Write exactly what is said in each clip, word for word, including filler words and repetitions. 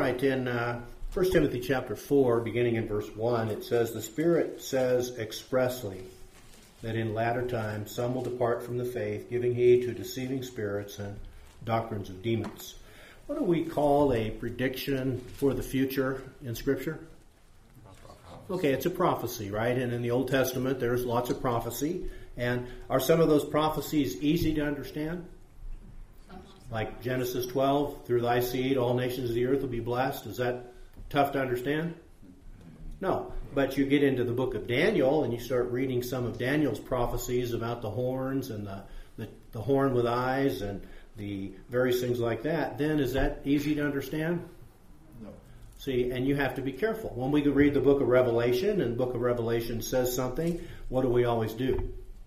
right, in uh, First Timothy chapter four, beginning in verse one, it says, "The Spirit says expressly that in latter times some will depart from the faith, giving heed to deceiving spirits and doctrines of demons." What do we call a prediction for the future in Scripture? Okay, it's a prophecy, right? And in the Old Testament, there's lots of prophecy. And are some of those prophecies easy to understand? Like Genesis twelve, "Through thy seed all nations of the earth will be blessed." Is that tough to understand? No. But you get into the book of Daniel and you start reading some of Daniel's prophecies about the horns and the, the, the horn with eyes and the various things like that. Then is that easy to understand? No. See, and you have to be careful. When we read the book of Revelation and the book of Revelation says something, what do we always do?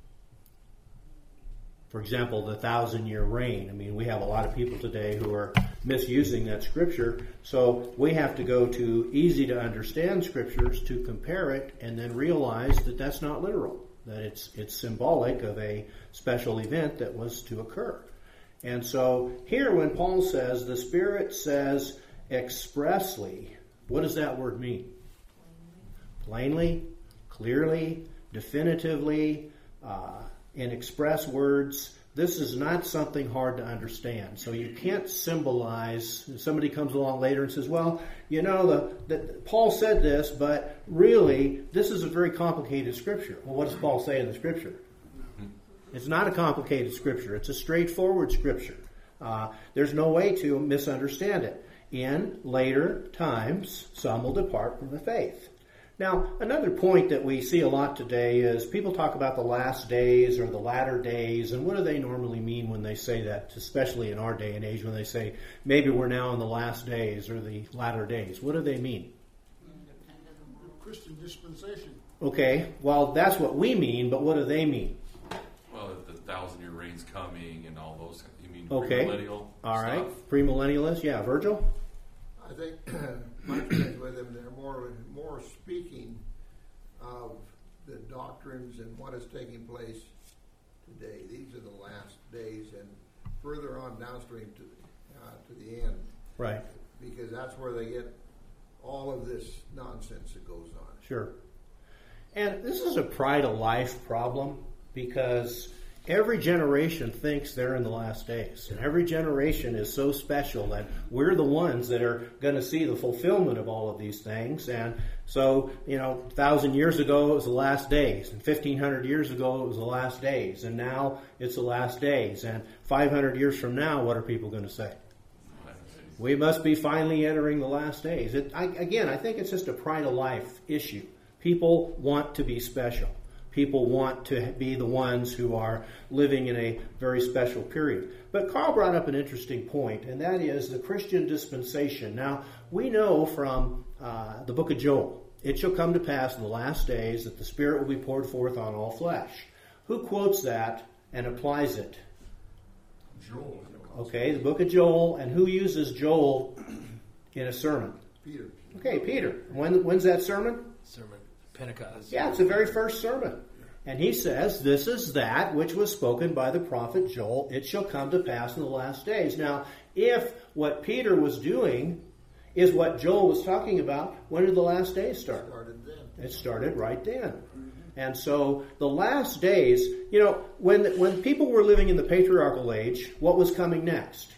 For example, the thousand-year reign. I mean, we have a lot of people today who are misusing that scripture. So we have to go to easy-to-understand scriptures to compare it and then realize that that's not literal, that it's it's symbolic of a special event that was to occur. And so here when Paul says, the Spirit says expressly, what does that word mean? Plainly, clearly, definitively, uh, in express words. This is not something hard to understand. So you can't symbolize. Somebody comes along later and says, well, you know, the, the, Paul said this, but really, this is a very complicated scripture. Well, what does Paul say in the scripture? It's not a complicated scripture. It's a straightforward scripture. Uh, there's no way to misunderstand it. In later times, some will depart from the faith. Now, another point that we see a lot today is people talk about the last days or the latter days, and what do they normally mean when they say that, especially in our day and age when they say maybe we're now in the last days or the latter days? What do they mean? Christian dispensation. Okay, well, that's what we mean, but what do they mean? Well, the thousand-year reign's coming and all those. You mean okay. premillennial All right, stuff? Premillennialist, yeah. Virgil? I think my friends with them, they're more more speaking of the doctrines and what is taking place today. These are the last days, and further on downstream to the, uh, to the end. Right. Because that's where they get all of this nonsense that goes on. Sure. And this is a pride of life problem because every generation thinks they're in the last days. And every generation is so special that we're the ones that are going to see the fulfillment of all of these things. And so, you know, a thousand years ago it was the last days. And fifteen hundred years ago it was the last days. And now it's the last days. And five hundred years from now, what are people going to say? We must be finally entering the last days. It, I, again, I think it's just a pride of life issue. People want to be special. People want to be the ones who are living in a very special period. But Carl brought up an interesting point, and that is the Christian dispensation. Now, we know from uh, the book of Joel, it shall come to pass in the last days that the Spirit will be poured forth on all flesh. Who quotes that and applies it? Joel. Okay, the book of Joel, and who uses Joel in a sermon? Peter. Okay, Peter. When, when's that sermon? Sermon. Pentecost. Yeah, it's the very first sermon. And he says, this is that which was spoken by the prophet Joel. It shall come to pass in the last days. Now, if what Peter was doing is what Joel was talking about, when did the last days start? It started then. It started right then. And so the last days, you know, when when people were living in the patriarchal age, what was coming next?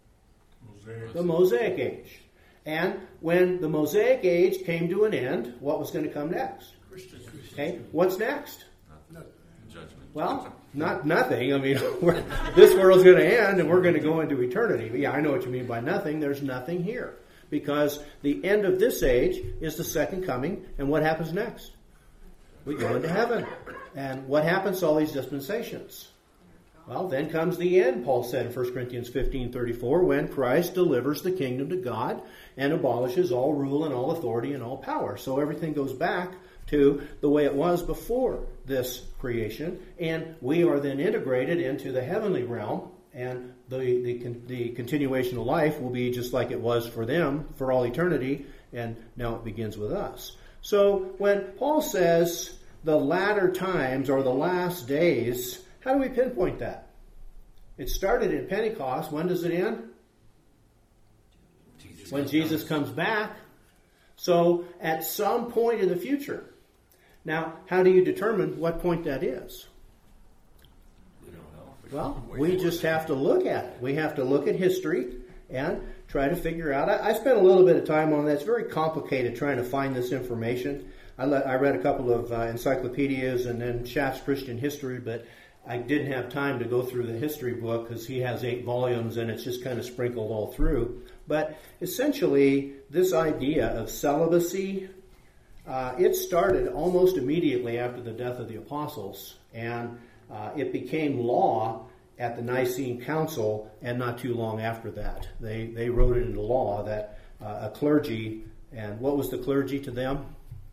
Mosaic. The Mosaic age. And when the Mosaic age came to an end, what was going to come next? Christian. Okay, what's next? Judgment. Well, not nothing. I mean, we're, this world's going to end and we're going to go into eternity. But yeah, I know what you mean by nothing. There's nothing here. Because the end of this age is the second coming. And what happens next? We go into heaven. And what happens to all these dispensations? Well, then comes the end, Paul said in First Corinthians fifteen thirty-four, when Christ delivers the kingdom to God and abolishes all rule and all authority and all power. So everything goes back to the way it was before this creation, and we are then integrated into the heavenly realm, and the, the, the continuation of life will be just like it was for them for all eternity, and now it begins with us. So when Paul says the latter times or the last days, how do we pinpoint that? It started in Pentecost. When does it end? when Jesus comes back. So at some point in the future. Now, how do you determine what point that is? We don't know. Well, Wait we for just it. have to look at it. We have to look at history and try to figure out. I, I spent a little bit of time on that. It's very complicated trying to find this information. I, le- I read a couple of uh, encyclopedias and then Schaff's Christian History, but I didn't have time to go through the history book because he has eight volumes and it's just kind of sprinkled all through. But essentially, this idea of celibacy, uh, it started almost immediately after the death of the apostles, and uh, it became law at the Nicene Council, and not too long after that. They they wrote it into law that uh, a clergy, and what was the clergy to them?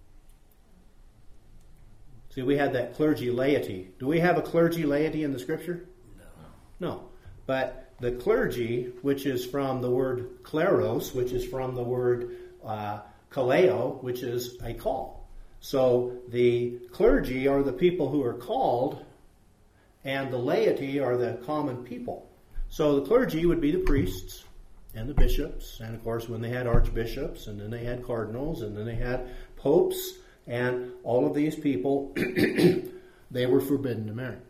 See, we had that clergy laity. Do we have a clergy laity in the Scripture? No. No. But the clergy, which is from the word kleros, which is from the word uh, kaleo, which is a call. So the clergy are the people who are called, and the laity are the common people. So the clergy would be the priests and the bishops, and of course when they had archbishops, and then they had cardinals, and then they had popes, and all of these people, they were forbidden to marry.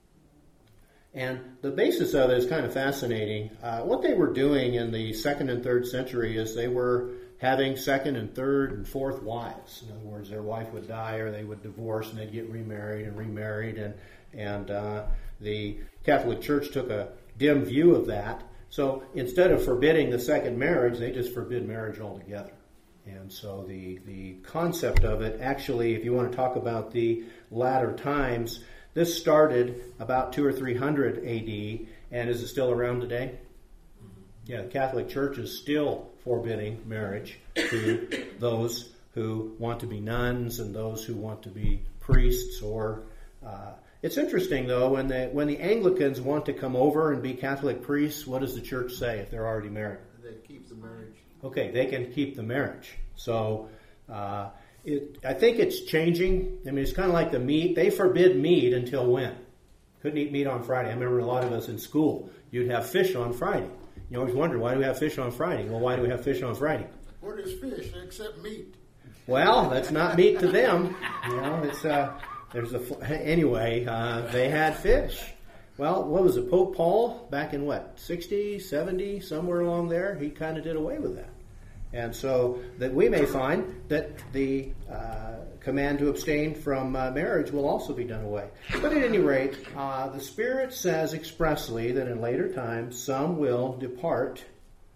And the basis of it is kind of fascinating. Uh, what they were doing in the second and third century is they were having second and third and fourth wives. In other words, their wife would die or they would divorce and they'd get remarried and remarried. And, and uh, the Catholic Church took a dim view of that. So instead of forbidding the second marriage, they just forbid marriage altogether. And so the, the concept of it, actually, if you want to talk about the latter times, this started about two or three hundred A D, and is it still around today? Yeah, the Catholic Church is still forbidding marriage to those who want to be nuns and those who want to be priests. Or uh, it's interesting though, when the when the Anglicans want to come over and be Catholic priests, what does the Church say if they're already married? They keep the marriage. Okay, they can keep the marriage. So. Uh, It, I think it's changing. I mean, it's kind of like the meat. They forbid meat until when? Couldn't eat meat on Friday. I remember a lot of us in school, you'd have fish on Friday. You always wonder, why do we have fish on Friday? Well, why do we have fish on Friday? What is fish except meat? Well, that's not meat to them. You know, it's uh, there's a anyway. Uh, they had fish. Well, what was it? Pope Paul back in what sixty, seventy, somewhere along there. He kind of did away with that. And so that we may find that the uh, command to abstain from uh, marriage will also be done away. But at any rate, uh, the Spirit says expressly that in later times some will depart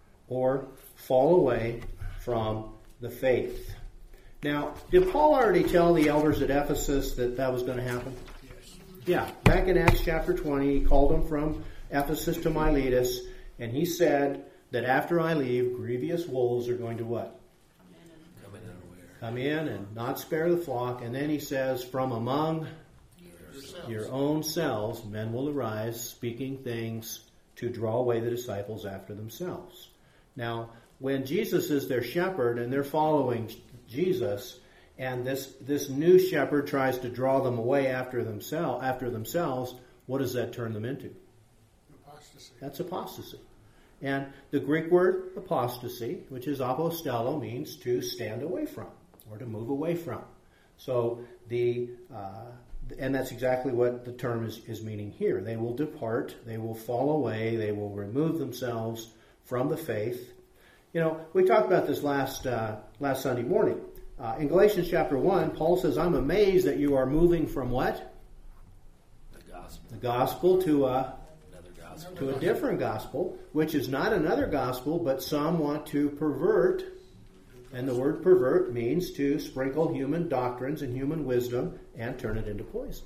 or fall away from the faith. Now, did Paul already tell the elders at Ephesus that that was going to happen? Yes. Yeah, back in Acts chapter twenty, he called them from Ephesus to Miletus, and he said that after I leave, grievous wolves are going to what? Come in unaware. Come in and not spare the flock. And then he says, from among Yourselves. your own selves, men will arise, speaking things to draw away the disciples after themselves. Now, when Jesus is their shepherd and they're following Jesus, and this, this new shepherd tries to draw them away after themselves, after themselves, what does that turn them into? Apostasy. That's apostasy. And the Greek word apostasy, which is apostello, means to stand away from or to move away from. So the uh, and that's exactly what the term is, is meaning here. They will depart, they will fall away, they will remove themselves from the faith. You know, we talked about this last uh, last Sunday morning. Uh, in Galatians chapter one, Paul says, I'm amazed that you are moving from what? The gospel. The gospel to a Another gospel. to a different gospel, which is not another gospel, but some want to pervert, and the word pervert means to sprinkle human doctrines and human wisdom and turn it into poison.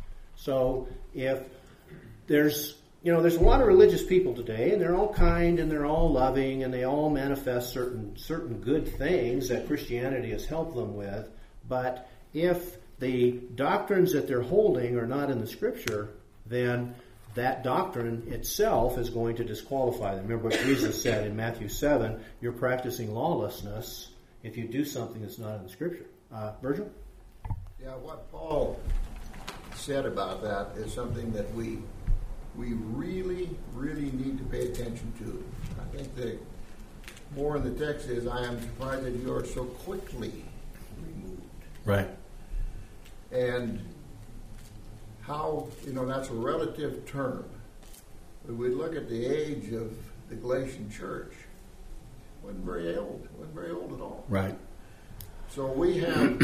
So if there's, you know, there's a lot of religious people today, and they're all kind and they're all loving and they all manifest certain certain good things that Christianity has helped them with, but if the doctrines that they're holding are not in the Scripture, then that doctrine itself is going to disqualify them. Remember what Jesus said in Matthew seven, you're practicing lawlessness if you do something that's not in the Scripture. Uh, Virgil? Yeah, what Paul said about that is something that we we really, really need to pay attention to. I think the more in the text is, I am surprised that you are so quickly removed. Right. And how, you know, that's a relative term. When we look at the age of the Galatian church, wasn't very old, wasn't very old at all. Right. So we have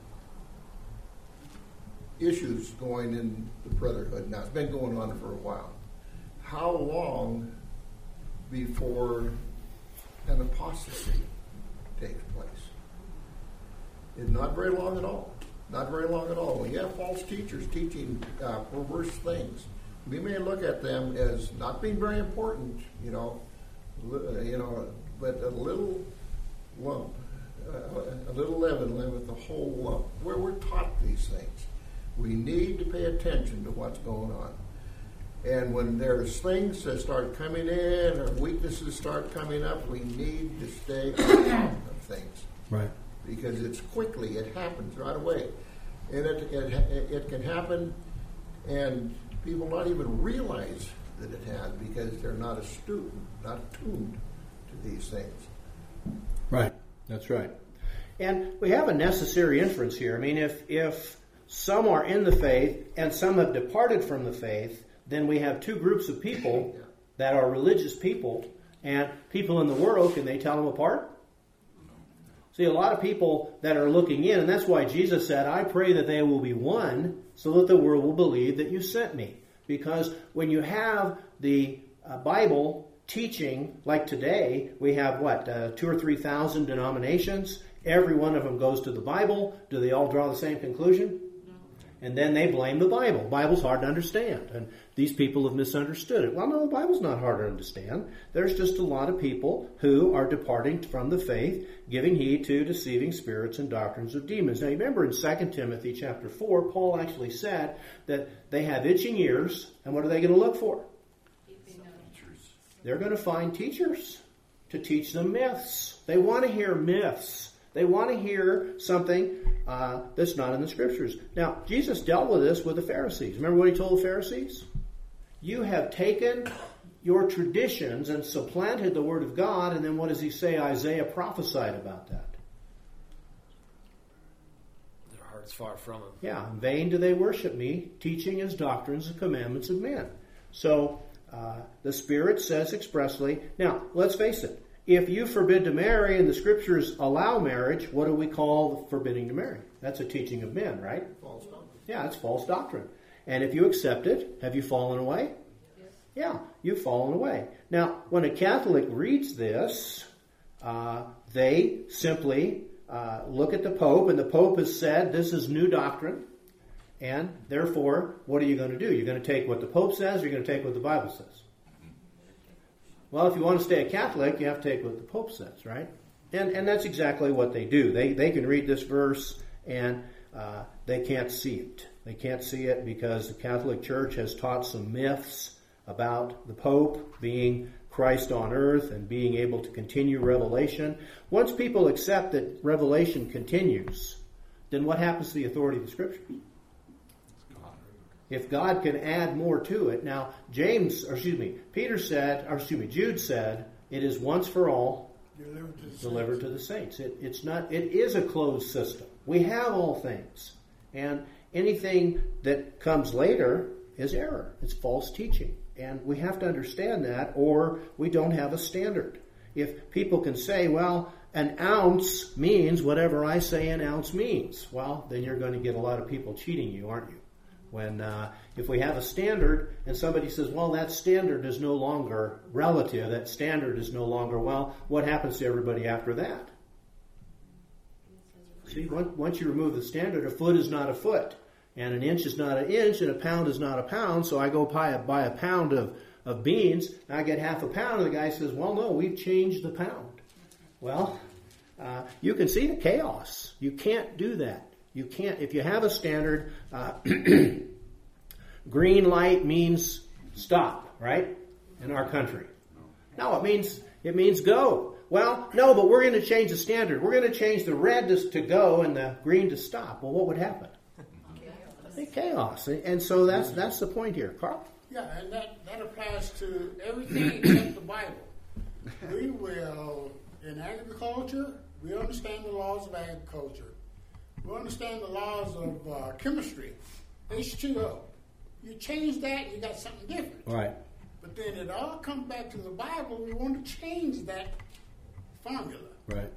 issues going in the brotherhood now. It's been going on for a while. How long before an apostasy takes place? It's not very long at all. Not very long at all. When you have false teachers teaching uh, perverse things, we may look at them as not being very important, you know, li- you know, but a little lump, uh, a little leaven leaveth the whole lump. Where we're taught these things, we need to pay attention to what's going on. And when there's things that start coming in or weaknesses start coming up, we need to stay on top of things. Right. Because it's quickly, it happens right away. And it, it, it can happen and people not even realize that it has because they're not astute, not attuned to these things. Right. That's right. And we have a necessary inference here. I mean, if if some are in the faith and some have departed from the faith, then we have two groups of people that are religious people, and people in the world, can they tell them apart? See, a lot of people that are looking in, and that's why Jesus said, I pray that they will be one so that the world will believe that you sent me. Because when you have the uh, Bible teaching, like today, we have what, uh, two or three thousand denominations. Every one of them goes to the Bible. Do they all draw the same conclusion? And then they blame the Bible. The Bible's hard to understand. And these people have misunderstood it. Well, no, the Bible's not hard to understand. There's just a lot of people who are departing from the faith, giving heed to deceiving spirits and doctrines of demons. Now, you remember in Second Timothy chapter four, Paul actually said that they have itching ears, and what are they going to look for? They're going to find teachers to teach them myths. They want to hear myths. They want to hear something uh, that's not in the Scriptures. Now, Jesus dealt with this with the Pharisees. Remember what he told the Pharisees? You have taken your traditions and supplanted the Word of God, and then what does he say? Isaiah prophesied about that. Their heart's far from him. Yeah, in vain do they worship me, teaching as doctrines the commandments of men. So, uh, the Spirit says expressly, now, let's face it, if you forbid to marry and the Scriptures allow marriage, what do we call forbidding to marry? That's a teaching of men, right? False doctrine. Yeah, it's false doctrine. And if you accept it, have you fallen away? Yes. Yeah, you've fallen away. Now, when a Catholic reads this, uh, they simply uh, look at the Pope, and the Pope has said this is new doctrine, and therefore, what are you going to do? You're going to take what the Pope says, or you're going to take what the Bible says? Well, if you want to stay a Catholic, you have to take what the Pope says, right? And and that's exactly what they do. They they can read this verse and uh, they can't see it. They can't see it because the Catholic Church has taught some myths about the Pope being Christ on earth and being able to continue revelation. Once people accept that revelation continues, then what happens to the authority of the Scriptures? If God can add more to it. Now, James, or excuse me, Peter said, or excuse me, Jude said, it is once for all Delivered to the delivered saints. to the saints. It, it's not, it is a closed system. We have all things. And anything that comes later is error. It's false teaching. And we have to understand that, or we don't have a standard. If people can say, well, an ounce means whatever I say an ounce means, well, then you're going to get a lot of people cheating you, aren't you? When uh, if we have a standard and somebody says, well, that standard is no longer relative, that standard is no longer, well, what happens to everybody after that? See, once, once you remove the standard, a foot is not a foot, and an inch is not an inch, and a pound is not a pound, so I go buy a, buy a pound of, of beans, and I get half a pound, and the guy says, well, no, we've changed the pound. Well, uh, you can see the chaos. You can't do that. You can't, if you have a standard, uh, green light means stop, right? In our country. No, it means, it means go. Well, no, but we're going to change the standard. We're going to change the red to, to go and the green to stop. Well, what would happen? Chaos. And so that's, that's the point here. Carl? Yeah, and that, that applies to everything except the Bible. We will In agriculture, we understand the laws of agriculture. We understand the laws of uh, chemistry, H two O. You change that, you got something different. Right. But then it all comes back to the Bible. We want to change that formula. Right.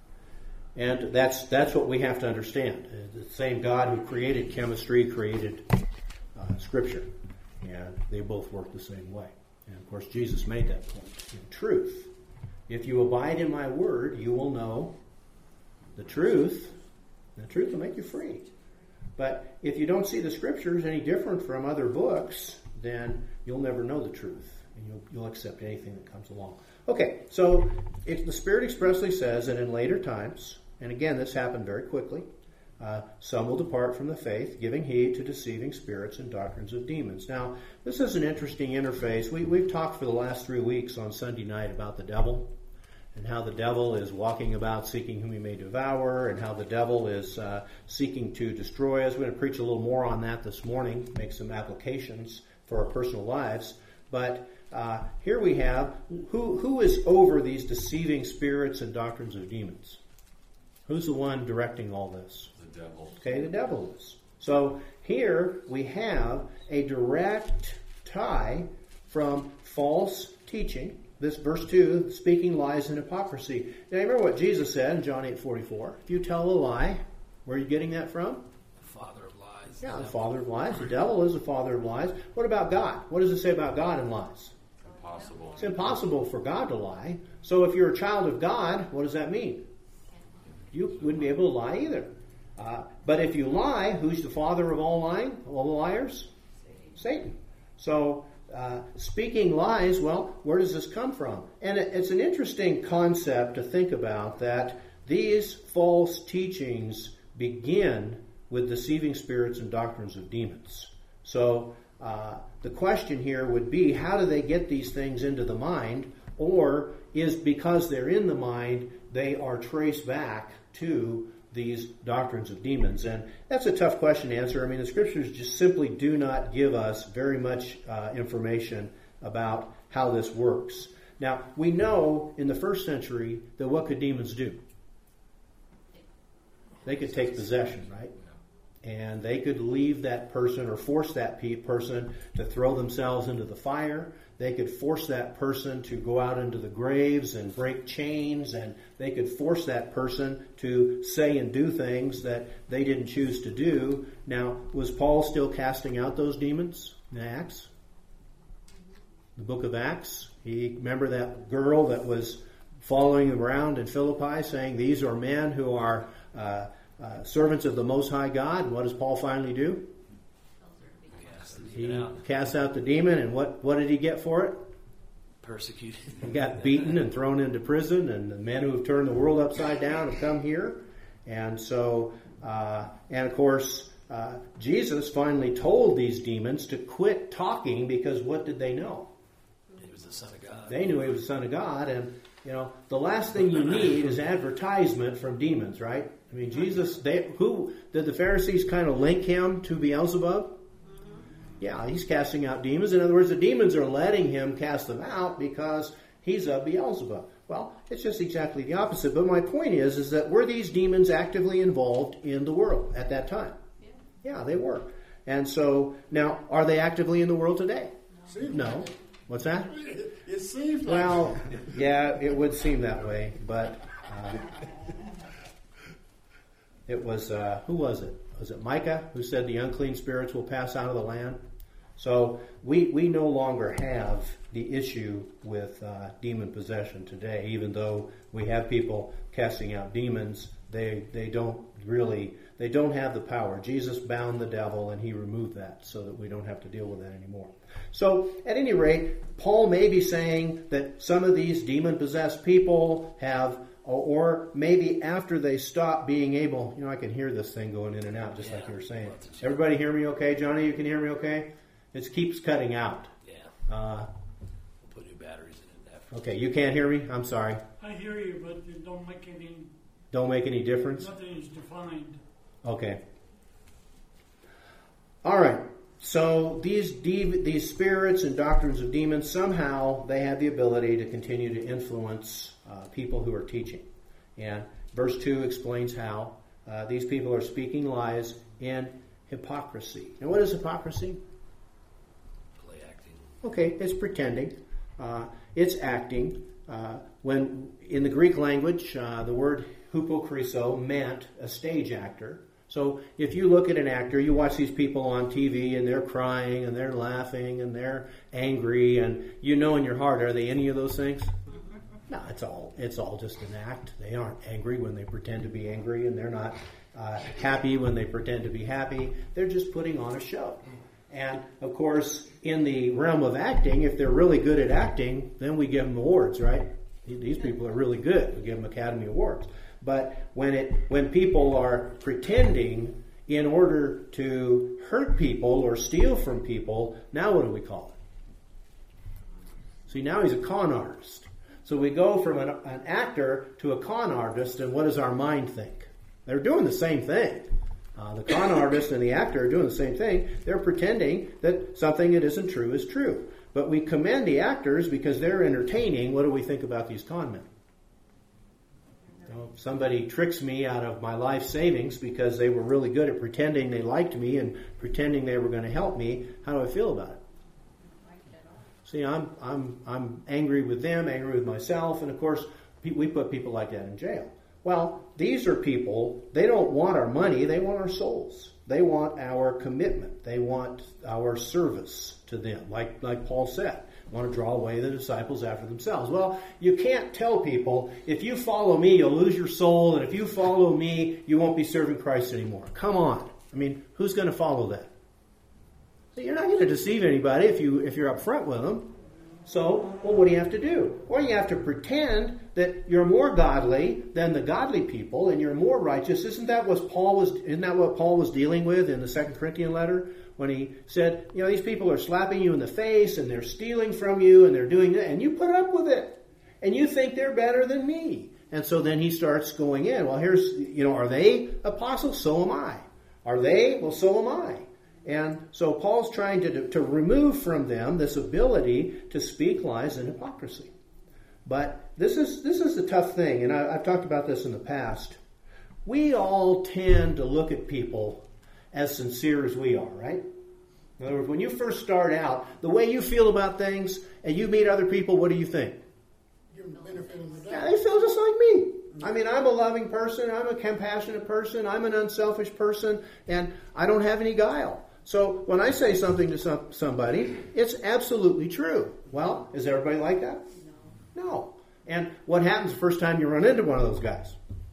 And that's that's what we have to understand. The same God who created chemistry created uh, Scripture. And they both work the same way. And of course, Jesus made that point. In truth, if you abide in my word, you will know the truth. The truth will make you free. But if you don't see the Scriptures any different from other books, then you'll never know the truth. And you'll, you'll accept anything that comes along. Okay, so if the Spirit expressly says that in later times, and again, this happened very quickly, uh, some will depart from the faith, giving heed to deceiving spirits and doctrines of demons. Now, this is an interesting interface. We, we've talked for the last three weeks on Sunday night about the devil, and how the devil is walking about seeking whom he may devour, and how the devil is uh, seeking to destroy us. We're going to preach a little more on that this morning, make some applications for our personal lives. But uh, here we have, who who is over these deceiving spirits and doctrines of demons? Who's the one directing all this? The devil. Okay, the devil is. So here we have a direct tie from false teaching. This verse two, speaking lies and hypocrisy. Now, remember what Jesus said in John eight forty-four. If you tell a lie, where are you getting that from? The father of lies. Yeah, the father of lies. The devil is the father of lies. What about God? What does it say about God and lies? Impossible. It's impossible for God to lie. So if you're a child of God, what does that mean? You wouldn't be able to lie either. Uh, but if you lie, who's the father of all lying? All the liars? Satan. So uh, speaking lies, well, where does this come from? And it, it's an interesting concept to think about, that these false teachings begin with deceiving spirits and doctrines of demons. So uh, the question here would be, how do they get these things into the mind? Or is because they're in the mind, they are traced back to these doctrines of demons? And that's a tough question to answer. I mean, the Scriptures just simply do not give us very much uh, information about how this works. Now, we know in the first century that what could demons do? They could take possession, right? And they could leave that person or force that pe- person to throw themselves into the fire. They could force that person to go out into the graves and break chains, and they could force that person to say and do things that they didn't choose to do. Now, was Paul still casting out those demons in Acts? The book of Acts? He remember that girl that was following around in Philippi saying, these are men who are uh, uh, servants of the Most High God. And what does Paul finally do? He cast out the demon, and what, what did he get for it? Persecuted. He got beaten and thrown into prison, and the men who have turned the world upside down have come here. And so, uh, and of course, uh, Jesus finally told these demons to quit talking, because what did they know? He was the Son of God. They knew he was the Son of God, and you know, the last thing you need is advertisement from demons, right? I mean, Jesus, they, who did the Pharisees kind of link him to Beelzebub? Yeah, he's casting out demons. In other words, the demons are letting him cast them out because he's a Beelzebub. Well, it's just exactly the opposite. But my point is, is that were these demons actively involved in the world at that time? Yeah, yeah they were. And so, now, are they actively in the world today? Seems No. like it. What's that? It, it seems like Well, yeah, it would seem that way. But uh, it was, uh, who was it? Was it Micah who said the unclean spirits will pass out of the land? So we we no longer have the issue with uh, demon possession today. Even though we have people casting out demons, they they don't really they don't have the power. Jesus bound the devil, and he removed that so that we don't have to deal with that anymore. So at any rate, Paul may be saying that some of these demon possessed people have, or maybe after they stop being able, you know, I can hear this thing going in and out just Yeah. like you were saying. Everybody hear me okay? Johnny, you can hear me okay? It keeps cutting out. Yeah. Uh, We'll put new batteries in it after. okay, you can't hear me? I'm sorry. I hear you, but it don't make any, Don't make any difference? nothing is defined. Okay. All right. So these de- these spirits and doctrines of demons, somehow they have the ability to continue to influence uh, people who are teaching. And verse two explains how uh, these people are speaking lies in hypocrisy. Now, what is hypocrisy? Play acting. Okay, it's pretending. Uh, it's acting. Uh, when in the Greek language, uh, the word hypokriso meant a stage actor. So if you look at an actor, you watch these people on T V and they're crying and they're laughing and they're angry, and you know in your heart, are they any of those things? No, it's all it's all just an act. They aren't angry when they pretend to be angry, and they're not uh, happy when they pretend to be happy. They're just putting on a show. And of course, in the realm of acting, if they're really good at acting, then we give them awards, right? These people are really good. We give them Academy Awards. But when it when people are pretending in order to hurt people or steal from people, now what do we call it? See, now he's a con artist. So we go from an, an actor to a con artist, and what does our mind think? They're doing the same thing. Uh, the con artist and the actor are doing the same thing. They're pretending that something that isn't true is true. But we commend the actors because they're entertaining. What do we think about these con men? You know, if somebody tricks me out of my life savings because they were really good at pretending they liked me and pretending they were going to help me, how do I feel about it? See, I'm I'm I'm angry with them, angry with myself, and of course we put people like that in jail. Well, these are people, they don't want our money, they want our souls. They want our commitment. They want our service to them, like like Paul said. Want to draw away the disciples after themselves. Well, you can't tell people, if you follow me, you'll lose your soul, and if you follow me, you won't be serving Christ anymore. Come on. I mean, who's going to follow that? So you're not going to deceive anybody if, you, if you're up front with them. So, well, what do you have to do? Well, you have to pretend that you're more godly than the godly people, and you're more righteous. Isn't that what Paul was? Isn't that what Paul was dealing with in the Second Corinthians letter when he said, you know, these people are slapping you in the face and they're stealing from you and they're doing that, and you put up with it, and you think they're better than me. And so then he starts going in. Well, here's, you know, are they apostles? So am I. Are they? Well, so am I. And so Paul's trying to, to remove from them this ability to speak lies and hypocrisy. But this is this is the tough thing, and I, I've talked about this in the past. We all tend to look at people as sincere as we are, right? In other words, when you first start out, the way you feel about things, and you meet other people, what do you think? Give them the benefit of the Yeah, doubt. they feel just like me. I mean, I'm a loving person, I'm a compassionate person, I'm an unselfish person, and I don't have any guile. So when I say something to some, somebody, it's absolutely true. Well, is everybody like that? No. No. And what happens the first time you run into one of those guys?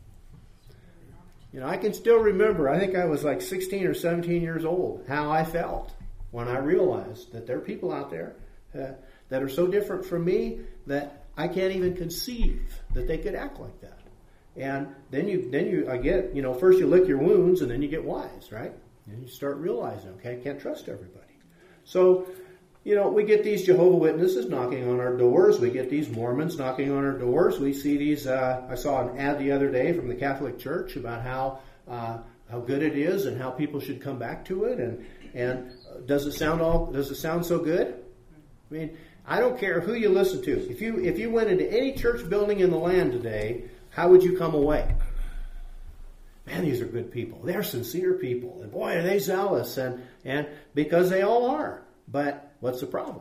You know, I can still remember, I think I was like sixteen or seventeen years old, how I felt when I realized that there are people out there uh, that are so different from me that I can't even conceive that they could act like that. And then you, then you, I get, you know, first you lick your wounds and then you get wise, right? And you start realizing, okay, I can't trust everybody. So, you know, we get these Jehovah's Witnesses knocking on our doors. We get these Mormons knocking on our doors. We see these, uh, I saw an ad the other day from the Catholic Church about how uh, how good it is and how people should come back to it. And, and does it sound all, does it sound so good? I mean, I don't care who you listen to. If you, if you went into any church building in the land today, how would you come away? Man, these are good people. They're sincere people. And boy, are they zealous. And, and because they all are. But what's the problem?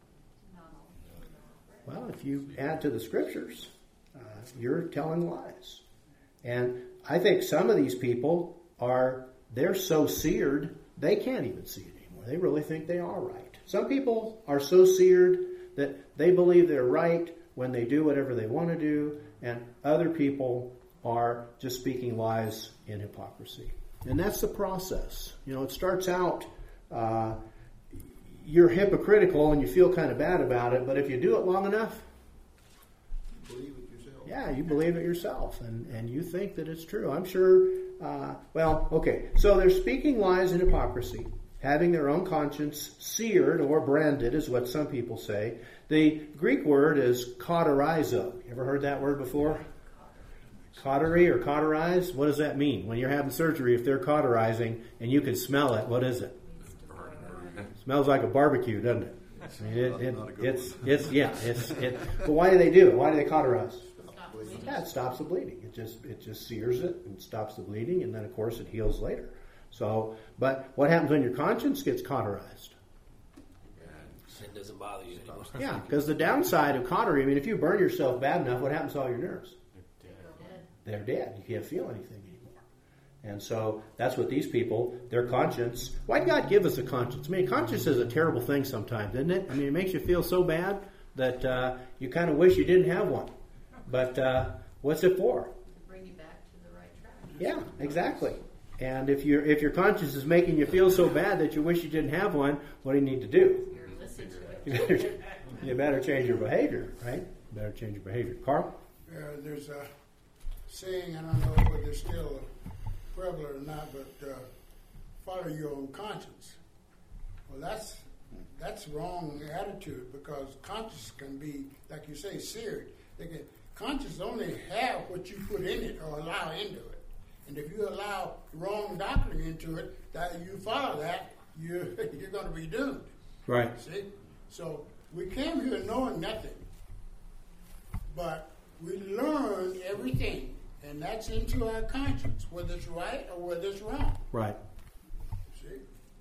Well, if you add to the scriptures, uh, you're telling lies. And I think some of these people are, they're so seared, they can't even see it anymore. They really think they are right. Some people are so seared that they believe they're right when they do whatever they want to do. And other people are just speaking lies in hypocrisy. And that's the process. You know, it starts out, uh, you're hypocritical and you feel kind of bad about it, but if you do it long enough, You believe it yourself. yeah, you believe it yourself, and, and you think that it's true. I'm sure, uh, well, okay, so they're speaking lies and hypocrisy, having their own conscience seared or branded is what some people say. The Greek word is cauterizo. You ever heard that word before? Cautery or cauterize? What does that mean? When you're having surgery, if they're cauterizing and you can smell it, what is it? It smells like a barbecue, doesn't it? I mean, it, it, Not a good it's, one. it's, yeah, it's, it, but why do they do it? Why do they cauterize? bleeding. Yeah, it stops the bleeding. It just it just sears it and stops the bleeding, and then of course it heals later. So, but what happens when your conscience gets cauterized? Sin doesn't bother you anymore. Yeah, because the downside of cautery, I mean, if you burn yourself bad enough, what happens to all your nerves? They're dead. You can't feel anything anymore. And so that's what these people, their conscience, why did God give us a conscience? I mean, conscience is a terrible thing sometimes, isn't it? I mean, it makes you feel so bad that uh, you kind of wish you didn't have one. But uh, what's it for? To bring you back to the right track. Yeah, exactly. And if your if your conscience is making you feel so bad that you wish you didn't have one, what do you need to do? You're listening to it. You better, you better change your behavior, right? You better change your behavior. Carl? Uh, there's a saying, I don't know whether it's still prevalent or not, but uh, follow your own conscience. Well, that's that's wrong attitude, because conscience can be, like you say, seared. They can, conscience only have what you put in it or allow into it. And if you allow wrong doctrine into it, that you follow that, you you're going to be doomed. Right. See? So we came here knowing nothing, but we learned everything, and that's into our conscience, whether it's right or whether it's wrong. Right. See?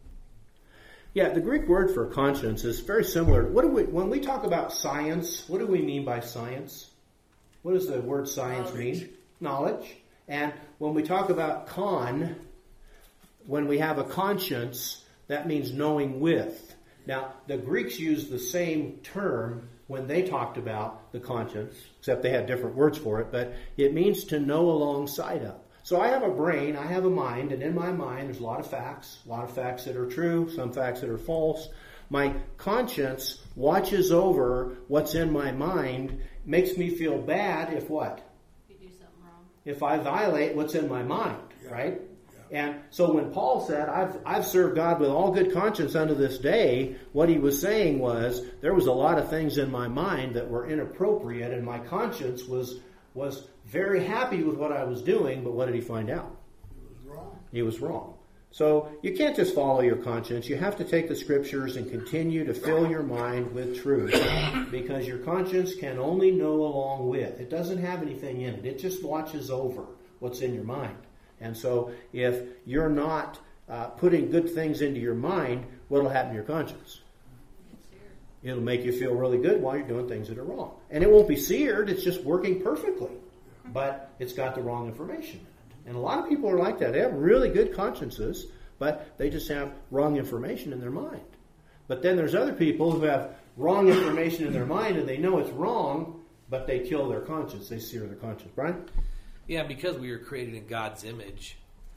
Yeah, the Greek word for conscience is very similar. What do we, when we talk about science, what do we mean by science? What does the word science Knowledge. mean? Knowledge. And when we talk about con, when we have a conscience, that means knowing with. Now, the Greeks used the same term when they talked about the conscience, except they had different words for it, but it means to know alongside of. So I have a brain, I have a mind, and in my mind there's a lot of facts, a lot of facts that are true, some facts that are false. My conscience watches over what's in my mind, makes me feel bad if what? If you do something wrong. If I violate what's in my mind, right? And so when Paul said, I've, I've served God with all good conscience unto this day, what he was saying was, there was a lot of things in my mind that were inappropriate, and my conscience was was very happy with what I was doing, but what did he find out? It was wrong. He was wrong. So you can't just follow your conscience. You have to take the scriptures and continue to fill your mind with truth, because your conscience can only know along with. It doesn't have anything in it. It just watches over what's in your mind. And so if you're not uh, putting good things into your mind, what will happen to your conscience? It's here. It'll make you feel really good while you're doing things that are wrong. And it won't be seared. It's just working perfectly. But it's got the wrong information in it. And a lot of people are like that. They have really good consciences, but they just have wrong information in their mind. But then there's other people who have wrong information in their mind, and they know it's wrong, but they kill their conscience. They sear their conscience. Brian? Yeah, because we were created in God's image,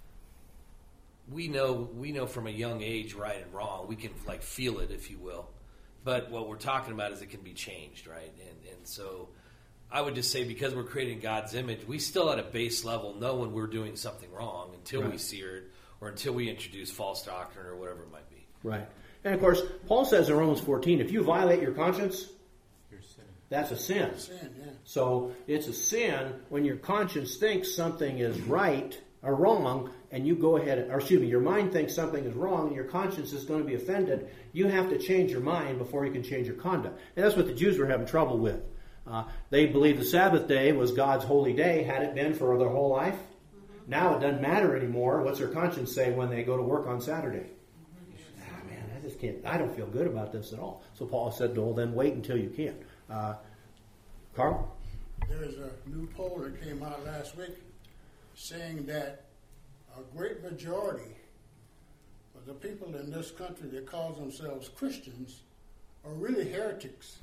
we know we know from a young age right and wrong. We can like feel it, if you will. But what we're talking about is it can be changed, right? And and so I would just say, because we're created in God's image, we still at a base level know when we're doing something wrong until Right. we sear it or until we introduce false doctrine or whatever it might be. Right. And of course, Paul says in Romans fourteen, if you violate your conscience, that's a sin. Sin, yeah. So it's a sin when your conscience thinks something is right or wrong, and you go ahead, or excuse me, your mind thinks something is wrong, and your conscience is going to be offended. You have to change your mind before you can change your conduct. And that's what the Jews were having trouble with. Uh, they believed the Sabbath day was God's holy day, had it been for their whole life. Mm-hmm. Now it doesn't matter anymore. What's their conscience say when they go to work on Saturday? Mm-hmm. Ah, man, I just can't, I don't feel good about this at all. So Paul said, well, then wait until you can. Uh, Carl? There's a new poll that came out last week saying that a great majority of the people in this country that call themselves Christians are really heretics,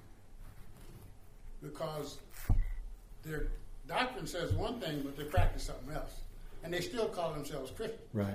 because their doctrine says one thing, but they practice something else. And they still call themselves Christians. Right.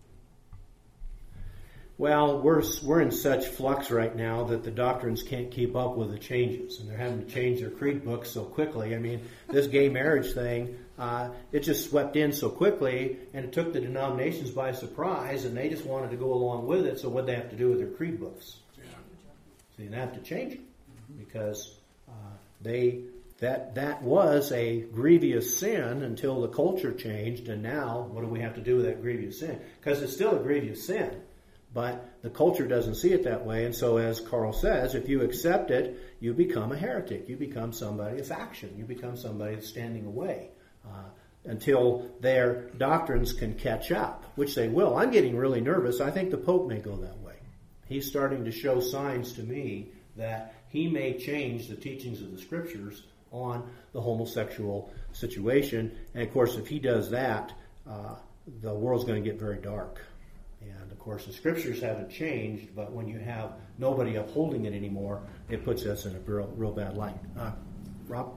Well, we're we're in such flux right now that the doctrines can't keep up with the changes, and they're having to change their creed books so quickly. I mean, this gay marriage thing, uh, it just swept in so quickly, and it took the denominations by surprise, and they just wanted to go along with it. So what they have to do with their creed books? Yeah. So they have to change it, because uh, they that that was a grievous sin until the culture changed, and now what do we have to do with that grievous sin? Because it's still a grievous sin. But the culture doesn't see it that way, and so as Carl says, if you accept it, you become a heretic. You become somebody, a faction. You become somebody that's standing away uh, until their doctrines can catch up, which they will. I'm getting really nervous. I think the Pope may go that way. He's starting to show signs to me that he may change the teachings of the Scriptures on the homosexual situation. And, of course, if he does that, uh, the world's going to get very dark. And, of course, the Scriptures haven't changed, but when you have nobody upholding it anymore, it puts us in a real, real bad light. Uh, Rob?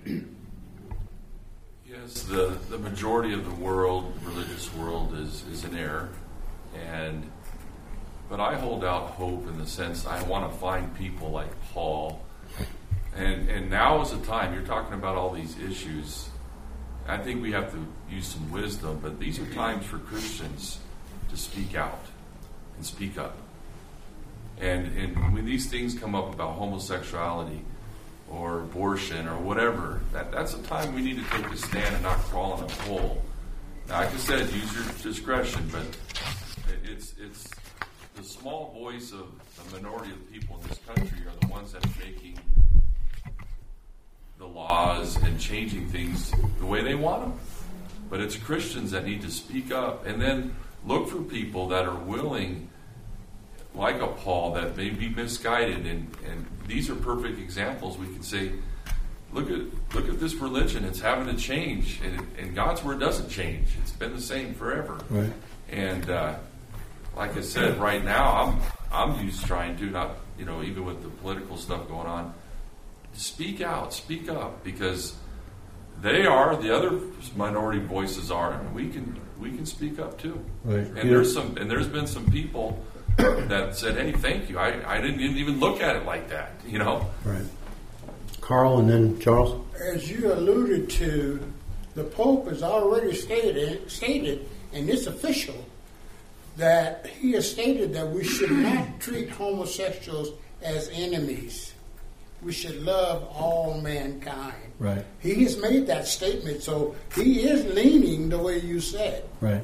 Yes, the, the majority of the world, religious world, is, is in error. And but I hold out hope in the sense I want to find people like Paul. And and now is the time. You're talking about all these issues. I think we have to use some wisdom, but these are times for Christians to speak out and speak up. And, and when these things come up about homosexuality or abortion or whatever, that, that's a time we need to take a stand and not crawl in a hole. Now, like I said, use your discretion, but it's it's the small voice of the minority of people in this country are the ones that are making the laws and changing things the way they want them. But it's Christians that need to speak up and then look for people that are willing, like a Paul, that may be misguided. And, and these are perfect examples. We can say, look at look at this religion. It's having to change. And, and God's word doesn't change. It's been the same forever. Right. And uh, like I said, right now, I'm I'm used trying to, not, you know, even with the political stuff going on, speak out, speak up, because they are, the other minority voices are, and we can we can speak up too. Right. And Yeah. there's some, and there's been some people that said, "Hey, thank you. I, I didn't even look at it like that." You know. Right. Carl and then Charles. As you alluded to, the Pope has already stated, stated, and it's official, that he has stated that we should not treat homosexuals as enemies. We should love all mankind. Right. He has made that statement, so he is leaning the way you said. Right.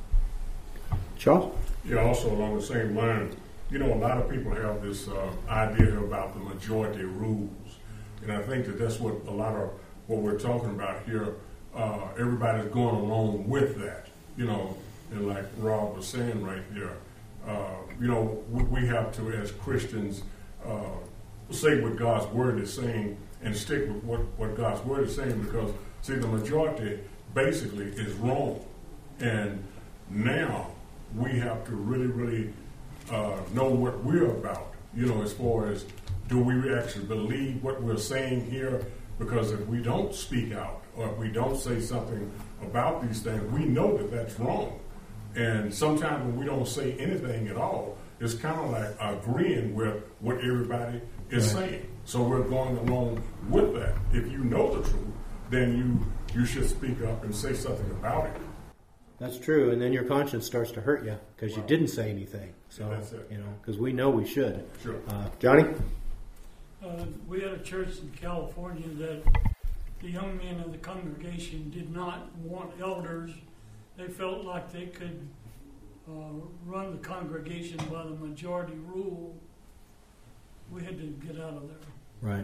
Charles? Yeah, also along the same line, you know, a lot of people have this uh, idea about the majority rules. And I think that that's what a lot of what we're talking about here, uh, everybody's going along with that, you know, and like Rob was saying right there, uh, you know, we, we have to, as Christians, uh, say what God's word is saying and stick with what, what God's word is saying, because, see, the majority basically is wrong. And now we have to really, really uh, know what we're about, you know, as far as do we actually believe what we're saying here? Because if we don't speak out or if we don't say something about these things, we know that that's wrong. And sometimes when we don't say anything at all, it's kind of like agreeing with what everybody is Right. saying. So we're going along with that. If you know the truth, then you you should speak up and say something about it. That's true, and then your conscience starts to hurt you because you Wow. didn't say anything. So, Yeah, that's it. you know, because we know we should. Sure. Uh, Johnny? Uh, we had a church in California that the young men of the congregation did not want elders. They felt like they could uh, run the congregation by the majority rule. We had to get out of there. Right.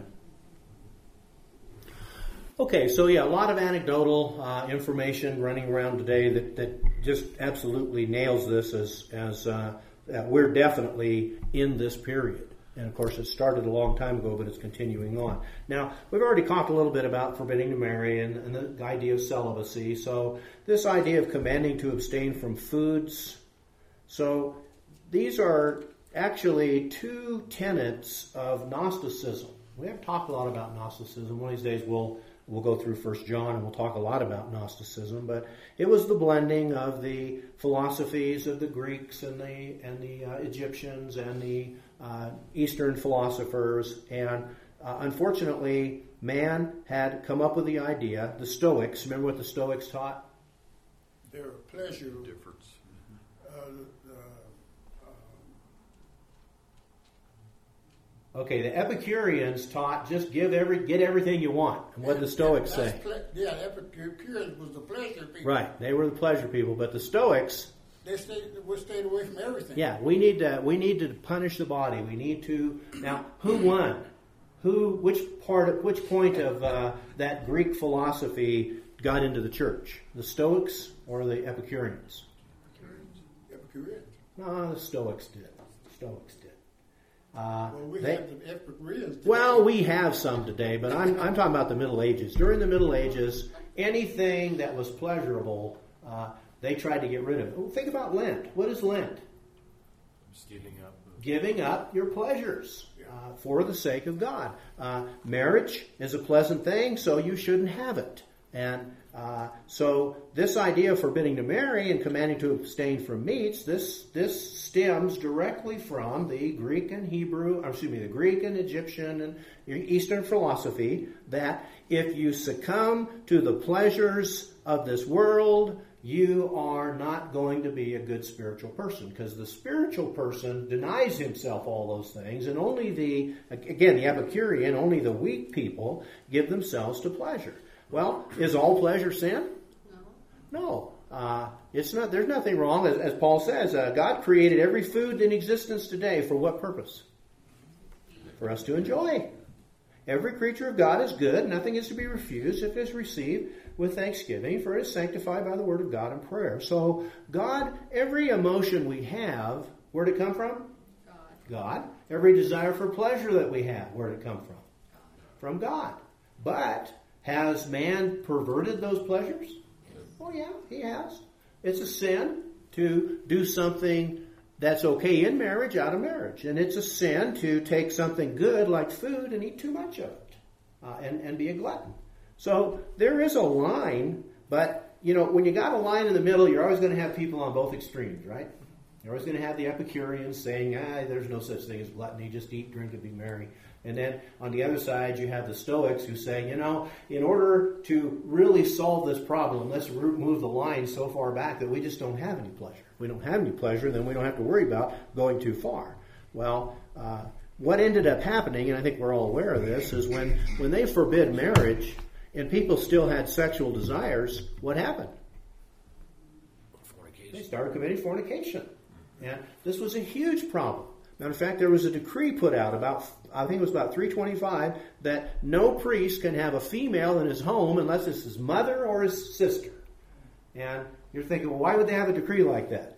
Okay, so yeah, a lot of anecdotal uh, information running around today that, that just absolutely nails this as, as uh, uh, we're definitely in this period. And of course, it started a long time ago, but it's continuing on. Now, we've already talked a little bit about forbidding to marry and, and the idea of celibacy. So, this idea of commanding to abstain from foods. So, these are actually two tenets of Gnosticism. We haven't talked a lot about Gnosticism. One of these days, we'll we'll go through First John and we'll talk a lot about Gnosticism. But it was the blending of the philosophies of the Greeks and the and the uh, Egyptians and the Uh, Eastern philosophers, and uh, unfortunately, man had come up with the idea. The Stoics, remember what the Stoics taught? Their pleasure. Difference. Uh, uh, Okay, the Epicureans taught just give every get everything you want. And what did the Stoics that's say? ple- yeah, Epicureans was the pleasure people. Right, they were the pleasure people, but the Stoics they stay, we stayed away from everything. Yeah, we need to we need to punish the body. We need to now. Who won? Who? Which part? Of, which point of uh, that Greek philosophy got into the church? The Stoics or the Epicureans? Epicureans. No, the Stoics did. Stoics did. Uh, Well, we they, have the Epicureans. today. well, we have some today, but I'm I'm talking about the Middle Ages. During the Middle Ages, anything that was pleasurable, uh, they tried to get rid of. Well, think about Lent. What is Lent? Just giving up. Giving up your pleasures uh, for the sake of God. Uh, marriage is a pleasant thing, so you shouldn't have it. And uh, so this idea of forbidding to marry and commanding to abstain from meats, this this stems directly from the Greek and Hebrew, or excuse me, the Greek and Egyptian and Eastern philosophy that if you succumb to the pleasures of this world, you are not going to be a good spiritual person, because the spiritual person denies himself all those things, and only the, again, the Epicurean, only the weak people give themselves to pleasure. Well, is all pleasure sin? No. No. Uh, it's not. There's nothing wrong. As, as Paul says, uh, God created every food in existence today for what purpose? For us to enjoy. Every creature of God is good. Nothing is to be refused if it is received with thanksgiving, for it is sanctified by the word of God and prayer. So God, every emotion we have, where'd it come from? God. God. Every desire for pleasure that we have, where'd it come from? From God. But has man perverted those pleasures? Oh yeah, he has. It's a sin to do something that's okay in marriage out of marriage. And it's a sin to take something good like food and eat too much of it uh, and, and be a glutton. So there is a line, but you know, when you got a line in the middle, you're always going to have people on both extremes, right? You're always going to have the Epicureans saying, ah, there's no such thing as gluttony, just eat, drink, and be merry. And then on the other side, you have the Stoics who say, you know, in order to really solve this problem, let's move the line so far back that we just don't have any pleasure. If we don't have any pleasure, then we don't have to worry about going too far. Well, uh, what ended up happening, and I think we're all aware of this, is when, when they forbid marriage and people still had sexual desires, what happened? They started committing fornication. And this was a huge problem. Matter of fact, there was a decree put out about, I think it was about three twenty-five, that no priest can have a female in his home unless it's his mother or his sister. And you're thinking, well, why would they have a decree like that?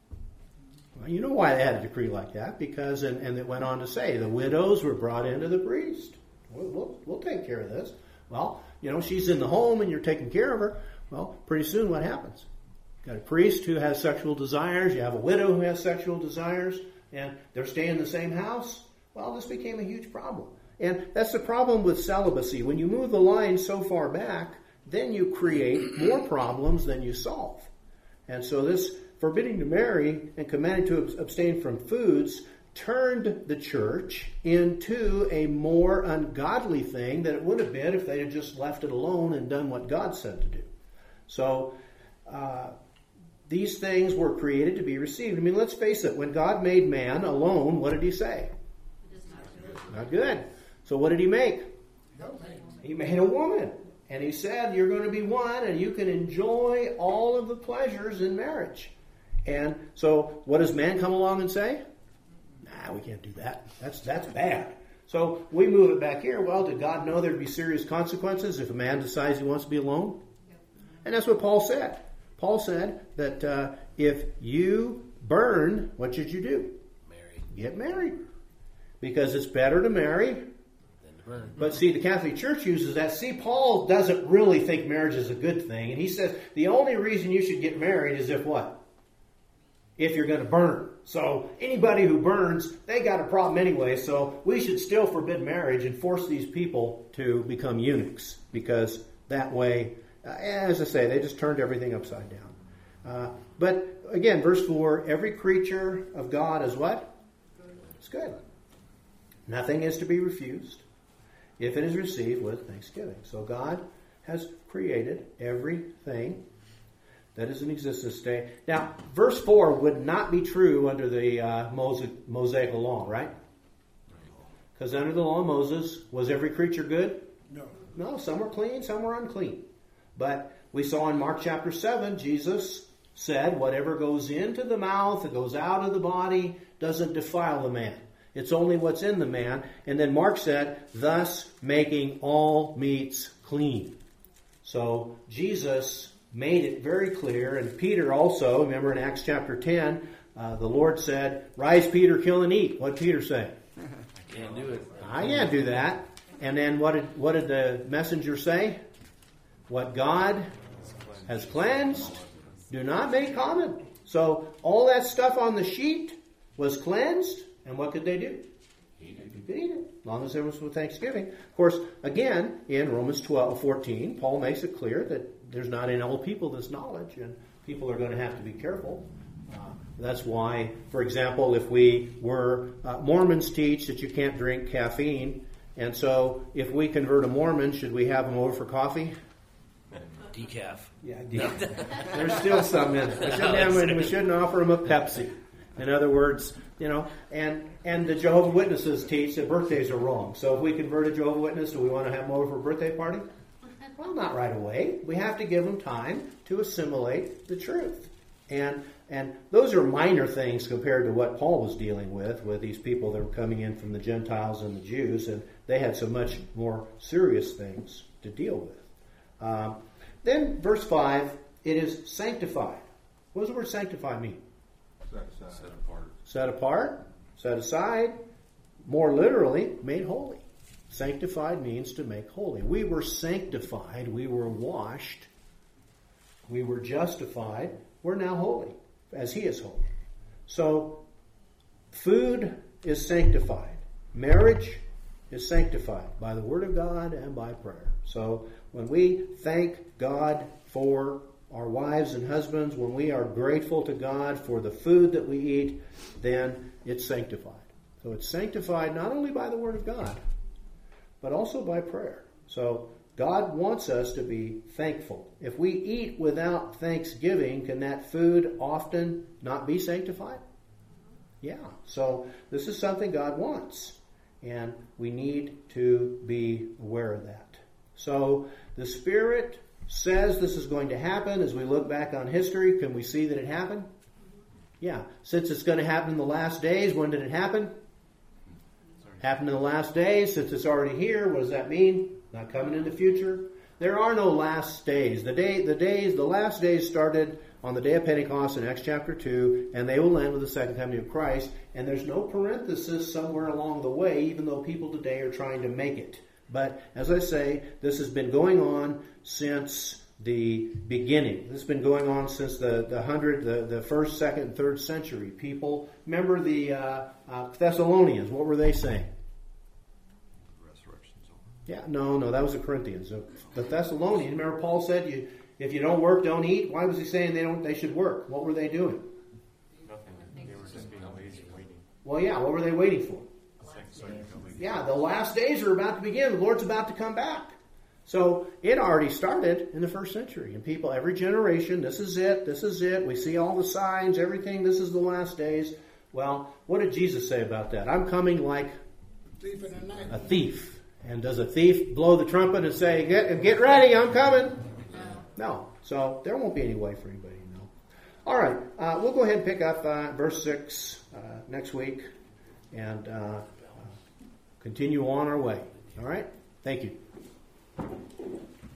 Well, you know why they had a decree like that, because, and, and it went on to say, the widows were brought into the priest. We'll, we'll, we'll take care of this. Well, you know, she's in the home and you're taking care of her. Well, pretty soon what happens? You've got a priest who has sexual desires. You have a widow who has sexual desires. And they're staying in the same house. Well, this became a huge problem. And that's the problem with celibacy. When you move the line so far back, then you create more problems than you solve. And so this forbidding to marry and commanding to abstain from foods turned the church into a more ungodly thing than it would have been if they had just left it alone and done what God said to do. So, uh, these things were created to be received. I mean, let's face it. When God made man alone, what did he say? It is not good. Not good. So what did he make? Help me. He made a woman. And he said, you're going to be one and you can enjoy all of the pleasures in marriage. And so what does man come along and say? Nah, we can't do that. That's, that's bad. So we move it back here. Well, did God know there'd be serious consequences if a man decides he wants to be alone? Yep. And that's what Paul said. Paul said that uh, if you burn, what should you do? Marry. Get married. Because it's better to marry. Then to burn. But see, the Catholic Church uses that. See, Paul doesn't really think marriage is a good thing. And he says the only reason you should get married is if what? If you're going to burn. So anybody who burns, they got a problem anyway. So we should still forbid marriage and force these people to become eunuchs. Because that way... Uh, as I say, they just turned everything upside down. Uh, but again, verse four, every creature of God is what? It's good. Nothing is to be refused if it is received with thanksgiving. So God has created everything that is in existence today. Now, verse four would not be true under the uh, Mosaic, Mosaic law, right? Because under the law of Moses, was every creature good? No. No, some were clean, some were unclean. But we saw in Mark chapter seven, Jesus said, whatever goes into the mouth, that goes out of the body, doesn't defile the man. It's only what's in the man. And then Mark said, thus making all meats clean. So Jesus made it very clear. And Peter also, remember in Acts chapter ten, uh, the Lord said, rise, Peter, kill and eat. What did Peter say? I can't do it. I can't do that. And then what did, what did the messenger say? What God has cleansed, do not make common. So all that stuff on the sheet was cleansed. And what could they do? You could eat it, as long as there was for Thanksgiving. Of course, again, in Romans twelve, fourteen, Paul makes it clear that there's not in all people this knowledge, and people are going to have to be careful. Uh, that's why, for example, if we were, uh, Mormons teach that you can't drink caffeine, and so if we convert a Mormon, should we have them over for coffee? Decaf. Yeah, decaf. There's still some in it. We shouldn't, have, we shouldn't offer them a Pepsi. In other words, you know, and and the Jehovah's Witnesses teach that birthdays are wrong. So if we convert a Jehovah's Witness, do we want to have them over for a birthday party? Well, not right away. We have to give them time to assimilate the truth. And and those are minor things compared to what Paul was dealing with, with these people that were coming in from the Gentiles and the Jews, and they had so much more serious things to deal with. Um, then, verse five, it is sanctified. What does the word sanctify mean? Set apart. Set apart, set aside, more literally, made holy. Sanctified means to make holy. We were sanctified, we were washed, we were justified, we're now holy, as He is holy. So, food is sanctified. Marriage is sanctified by the Word of God and by prayer. So, when we thank God for our wives and husbands, when we are grateful to God for the food that we eat, then it's sanctified. So it's sanctified not only by the Word of God, but also by prayer. So God wants us to be thankful. If we eat without thanksgiving, can that food often not be sanctified? Yeah. So this is something God wants, and we need to be aware of that. So the Spirit says this is going to happen. As we look back on history, can we see that it happened? Yeah. Since it's going to happen in the last days, when did it happen? Happened in the last days. Since it's already here, what does that mean? Not coming in the future? There are no last days. The day, the days, the last days started on the day of Pentecost in Acts chapter two, and they will end with the second coming of Christ. And there's no parenthesis somewhere along the way, even though people today are trying to make it. But as I say, this has been going on since the beginning. This has been going on since the, the hundred, the, the first, second, and third century. People remember the uh, uh, Thessalonians. What were they saying? Resurrection's over. Yeah, no, no, that was the Corinthians. The Thessalonians. Remember, Paul said, "You, if you don't work, don't eat." Why was he saying they don't? They should work. What were they doing? Nothing. They were just being lazy and waiting. Well, yeah. What were they waiting for? Second coming. Yeah, the last days are about to begin. The Lord's about to come back. So it already started in the first century. And people, every generation, this is it, this is it. We see all the signs, everything, this is the last days. Well, what did Jesus say about that? I'm coming like Thief in the night. a thief. And does a thief blow the trumpet and say, get, get ready, I'm coming? No. So there won't be any way for anybody to know. All right, uh, we'll go ahead and pick up uh, verse six uh, next week and uh, continue on our way. All right? Thank you.